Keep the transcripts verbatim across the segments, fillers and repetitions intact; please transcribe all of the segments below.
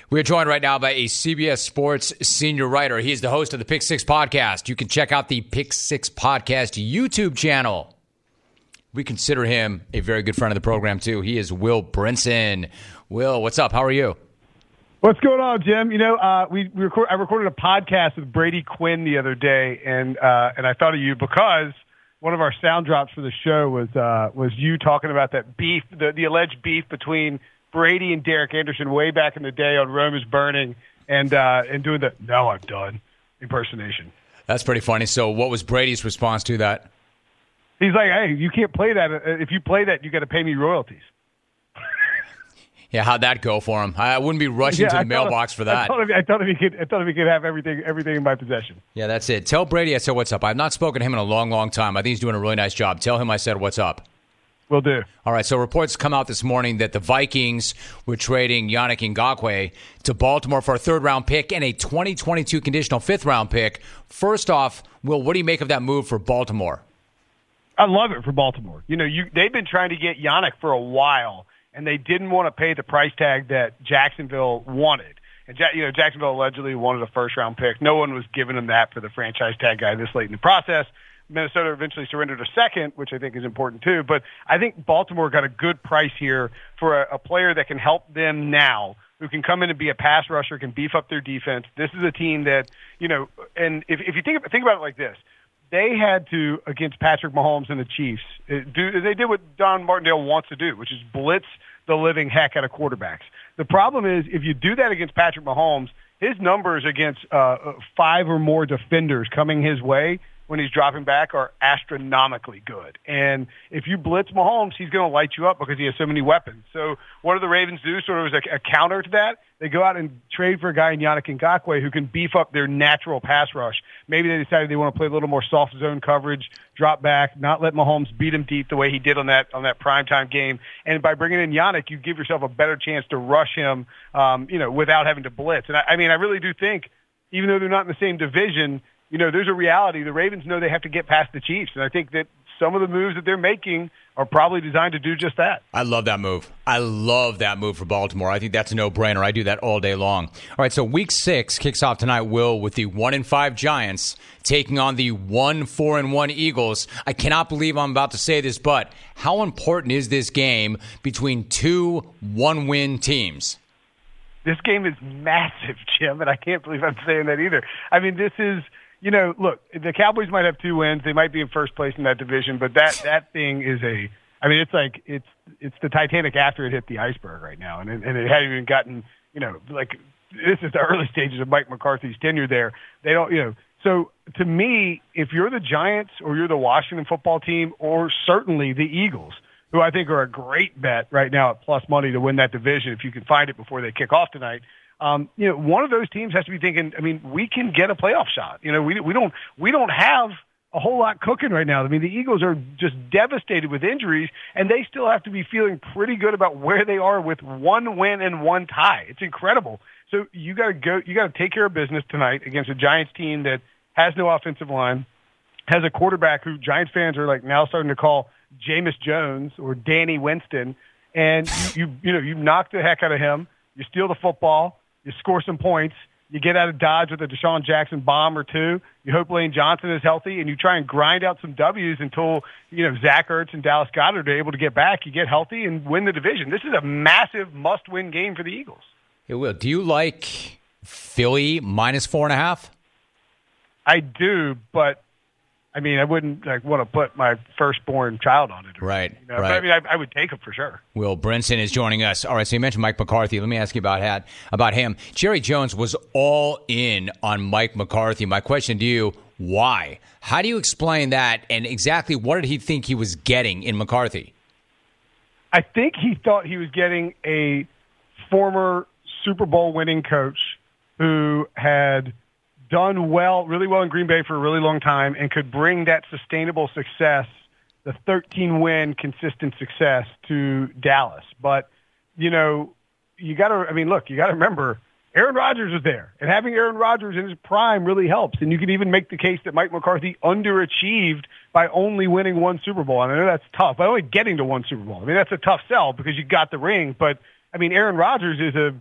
We're joined right now by a C B S Sports senior writer. He is the host of the Pick Six Podcast. You can check out the Pick Six Podcast YouTube channel. We consider him a very good friend of the program, too. He is Will Brinson. Will, what's up? How are you? What's going on, Jim? You know, uh, we, we record, I recorded a podcast with Brady Quinn the other day, and uh, and I thought of you because one of our sound drops for the show was uh, was you talking about that beef, the, the alleged beef between Brady and Derek Anderson way back in the day on Rome is Burning, and uh, and doing the "now I'm done" impersonation. That's pretty funny. So what was Brady's response to that? He's like, hey, you can't play that. If you play that, you got to pay me royalties. Yeah, how'd that go for him? I wouldn't be rushing yeah, to the mailbox him, for that. I thought, if, I thought if he could, I thought if he could have everything, everything in my possession. Yeah, that's it. Tell Brady I said what's up. I've not spoken to him in a long, long time. I think he's doing a really nice job. Tell him I said what's up. Will do. All right, so reports come out this morning that the Vikings were trading Yannick Ngakoue to Baltimore for a third-round pick and a twenty twenty-two conditional fifth-round pick. First off, Will, what do you make of that move for Baltimore? I love it for Baltimore. You know, you they've been trying to get Yannick for a while, and they didn't want to pay the price tag that Jacksonville wanted. And, you know, Jacksonville allegedly wanted a first-round pick. No one was giving them that for the franchise tag guy this late in the process. Minnesota eventually surrendered a second, which I think is important too. But I think Baltimore got a good price here for a, a player that can help them now, who can come in and be a pass rusher, can beef up their defense. This is a team that, you know, and if, if you think, think about it like this, they had to, against Patrick Mahomes and the Chiefs, do they did what Don Martindale wants to do, which is blitz the living heck out of quarterbacks. The problem is, if you do that against Patrick Mahomes, his numbers against uh, five or more defenders coming his way when he's dropping back are astronomically good. And if you blitz Mahomes, he's going to light you up because he has so many weapons. So what do the Ravens do sort of as a, a counter to that? They go out and trade for a guy in Yannick Ngakoue who can beef up their natural pass rush. Maybe they decided they want to play a little more soft zone coverage, drop back, not let Mahomes beat him deep the way he did on that on that primetime game. And by bringing in Yannick, you give yourself a better chance to rush him, um, you know, without having to blitz. And I, I mean, I really do think, even though they're not in the same division, you know, there's a reality. The Ravens know they have to get past the Chiefs, and I think that some of the moves that they're making are probably designed to do just that. I love that move. I love that move for Baltimore. I think that's a no-brainer. I do that all day long. All right, so week six kicks off tonight, Will, with the one and five Giants taking on the one four and one Eagles. I cannot believe I'm about to say this, but how important is this game between two one-win teams? This game is massive, Jim, and I can't believe I'm saying that either. I mean, this is... You know, look, the Cowboys might have two wins. They might be in first place in that division, but that, that thing is a, I mean, it's like, it's, it's the Titanic after it hit the iceberg right now. And it, and it hadn't even gotten, you know, like, this is the early stages of Mike McCarthy's tenure there. They don't, you know, so to me, if you're the Giants or you're the Washington football team or certainly the Eagles, who I think are a great bet right now at plus money to win that division if you can find it before they kick off tonight, Um, you know, one of those teams has to be thinking, I mean, we can get a playoff shot. You know, we we don't we don't have a whole lot cooking right now. I mean, the Eagles are just devastated with injuries, and they still have to be feeling pretty good about where they are with one win and one tie. It's incredible. So you got to go. You got to take care of business tonight against a Giants team that has no offensive line, has a quarterback who Giants fans are like now starting to call Jameis Jones or Danny Winston, and you you, you know you knock the heck out of him. You steal the football. You score some points, you get out of Dodge with a Deshaun Jackson bomb or two, you hope Lane Johnson is healthy, and you try and grind out some W's until, you know, Zach Ertz and Dallas Goedert are able to get back, you get healthy, and win the division. This is a massive must-win game for the Eagles. It will. Do you like Philly minus four and a half? I do, but I mean, I wouldn't like want to put my firstborn child on it. Right, you know? right. But, I mean, I, I would take him for sure. Will Brinson is joining us. All right, so you mentioned Mike McCarthy. Let me ask you about had, about him. Jerry Jones was all in on Mike McCarthy. My question to you, why? How do you explain that, and exactly what did he think he was getting in McCarthy? I think he thought he was getting a former Super Bowl winning coach who had – done well, really well in Green Bay for a really long time and could bring that sustainable success, the thirteen-win consistent success to Dallas. But, you know, you got to, I mean, look, you got to remember, Aaron Rodgers was there. And having Aaron Rodgers in his prime really helps. And you can even make the case that Mike McCarthy underachieved by only winning one Super Bowl. And I know that's tough, by only getting to one Super Bowl. I mean, that's a tough sell because you got the ring. But, I mean, Aaron Rodgers is a,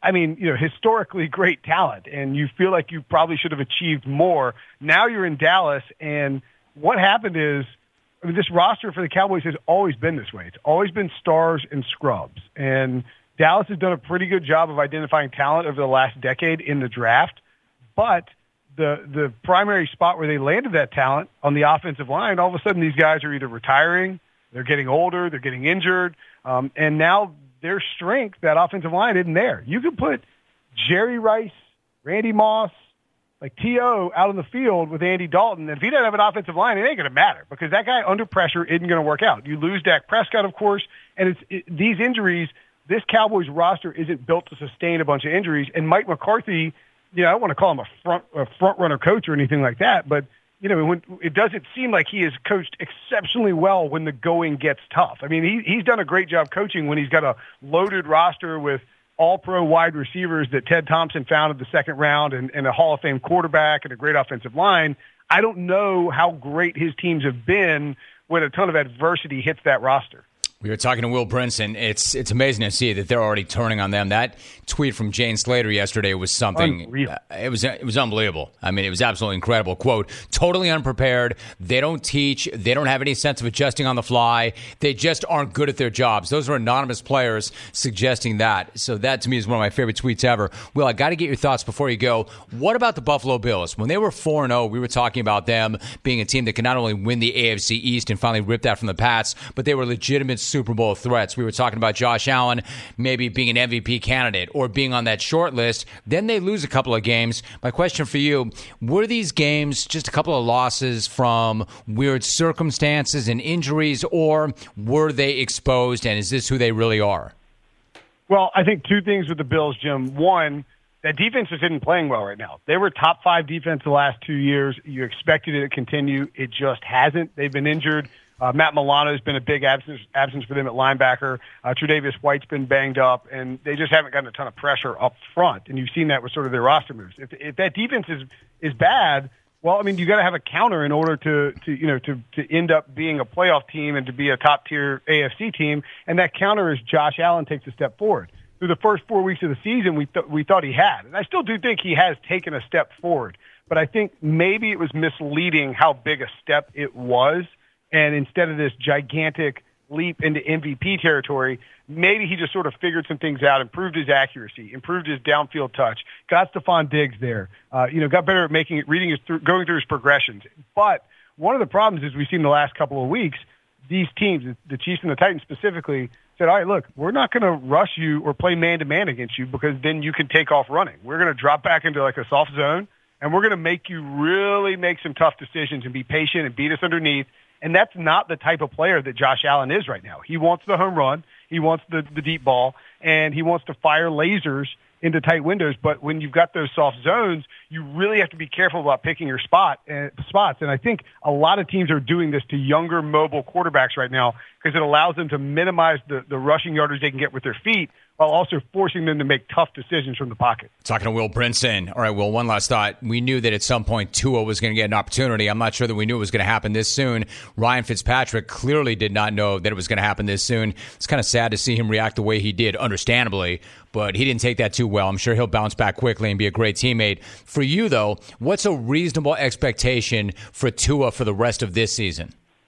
I mean, you know, historically great talent, and you feel like you probably should have achieved more. Now you're in Dallas, and what happened is, I mean, this roster for the Cowboys has always been this way. It's always been stars and scrubs, and Dallas has done a pretty good job of identifying talent over the last decade in the draft, but the the primary spot where they landed that talent on the offensive line, all of a sudden these guys are either retiring, they're getting older, they're getting injured, um, and now their strength, that offensive line, isn't there. You could put Jerry Rice, Randy Moss, like T O out on the field with Andy Dalton, and if he doesn't have an offensive line, it ain't going to matter because that guy under pressure isn't going to work out. You lose Dak Prescott, of course, and it's it, these injuries, this Cowboys roster isn't built to sustain a bunch of injuries, and Mike McCarthy, you know, I don't want to call him a front a front runner coach or anything like that, but you know, when, it doesn't seem like he has coached exceptionally well when the going gets tough. I mean, he, he's done a great job coaching when he's got a loaded roster with all-pro wide receivers that Ted Thompson found in the second round and, and a Hall of Fame quarterback and a great offensive line. I don't know how great his teams have been when a ton of adversity hits that roster. We were talking to Will Brinson. It's it's amazing to see that they're already turning on them. That tweet from Jane Slater yesterday was something. Uh, it was it was unbelievable. I mean, it was absolutely incredible. Quote: "Totally unprepared. They don't teach. They don't have any sense of adjusting on the fly. They just aren't good at their jobs." Those are anonymous players suggesting that. So that to me is one of my favorite tweets ever. Will, I got to get your thoughts before you go. What about the Buffalo Bills? When they were four and zero, we were talking about them being a team that could not only win the A F C East and finally rip that from the Pats, but they were legitimate Super Bowl threats. We were talking about Josh Allen maybe being an M V P candidate or being on that short list. Then they lose a couple of games. My question for you, were these games just a couple of losses from weird circumstances and injuries, or were they exposed, and is this who they really are? Well, I think two things with the Bills, Jim. One, that defense just isn't playing well right now. They were top five defense the last two years. You expected it to continue. It just hasn't. They've been injured. Uh, Matt Milano's been a big absence, absence for them at linebacker. Uh, Tre'Davious White's been banged up, and they just haven't gotten a ton of pressure up front. And you've seen that with sort of their roster moves. If, if that defense is is bad, well, I mean, you got to have a counter in order to, to you know to to end up being a playoff team and to be a top tier A F C team. And that counter is Josh Allen takes a step forward. Through the first four weeks of the season, we th- we thought he had, and I still do think he has taken a step forward. But I think maybe it was misleading how big a step it was. And instead of this gigantic leap into M V P territory, maybe he just sort of figured some things out, improved his accuracy, improved his downfield touch, got Stephon Diggs there, uh, you know, got better at making it, reading his, through, going through his progressions. But one of the problems is we've seen the last couple of weeks, these teams, the Chiefs and the Titans specifically, said, all right, look, we're not going to rush you or play man-to-man against you because then you can take off running. We're going to drop back into like a soft zone, and we're going to make you really make some tough decisions and be patient and beat us underneath. And that's not the type of player that Josh Allen is right now. He wants the home run. He wants the, the deep ball. And he wants to fire lasers into tight windows. But when you've got those soft zones, you really have to be careful about picking your spot uh, spots. And I think a lot of teams are doing this to younger mobile quarterbacks right now because it allows them to minimize the, the rushing yardage they can get with their feet while also forcing them to make tough decisions from the pocket. Talking to Will Brinson. All right, Will, one last thought. We knew that at some point Tua was going to get an opportunity. I'm not sure that we knew it was going to happen this soon. Ryan Fitzpatrick clearly did not know that it was going to happen this soon. It's kind of sad to see him react the way he did, understandably, but he didn't take that too well. I'm sure he'll bounce back quickly and be a great teammate. For you, though, what's a reasonable expectation for Tua for the rest of this season?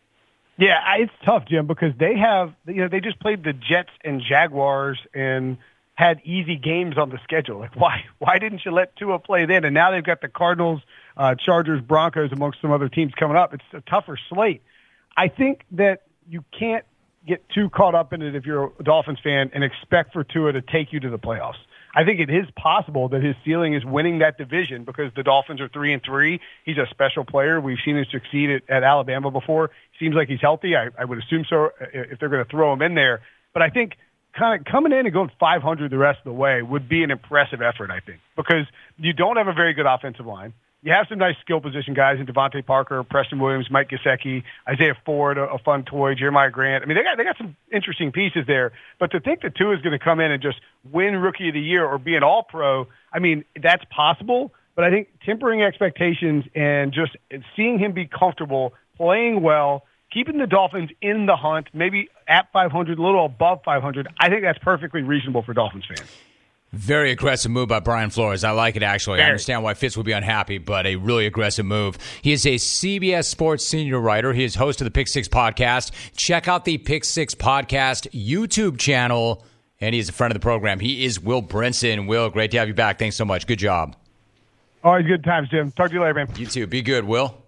Yeah, it's tough, Jim, because they have, you know, they just played the Jets and Jaguars and had easy games on the schedule. Like, why, why didn't you let Tua play then? And now they've got the Cardinals, uh, Chargers, Broncos, amongst some other teams coming up. It's a tougher slate. I think that you can't get too caught up in it if you're a Dolphins fan and expect for Tua to take you to the playoffs. I think it is possible that his ceiling is winning that division because the Dolphins are three and three. He's a special player. We've seen him succeed at, at Alabama before. Seems like he's healthy. I, I would assume so if they're going to throw him in there. But I think kind of coming in and going five hundred the rest of the way would be an impressive effort, I think, because you don't have a very good offensive line. You have some nice skill position guys in Devontae Parker, Preston Williams, Mike Gesicki, Isaiah Ford, a, a fun toy, Jeremiah Grant. I mean, they got they got some interesting pieces there. But to think that Tua is going to come in and just win Rookie of the Year or be an All-Pro, I mean, that's possible. But I think tempering expectations and just seeing him be comfortable, playing well, keeping the Dolphins in the hunt, maybe at five hundred, a little above five hundred, I think that's perfectly reasonable for Dolphins fans. Very aggressive move by Brian Flores. I like it, actually. Very. I understand why Fitz would be unhappy, but a really aggressive move. He is a C B S Sports senior writer. He is host of the Pick Six podcast. Check out the Pick Six podcast YouTube channel, and he's a friend of the program. He is Will Brinson. Will, great to have you back. Thanks so much. Good job. Always good times, Jim. Talk to you later, man. You too. Be good, Will.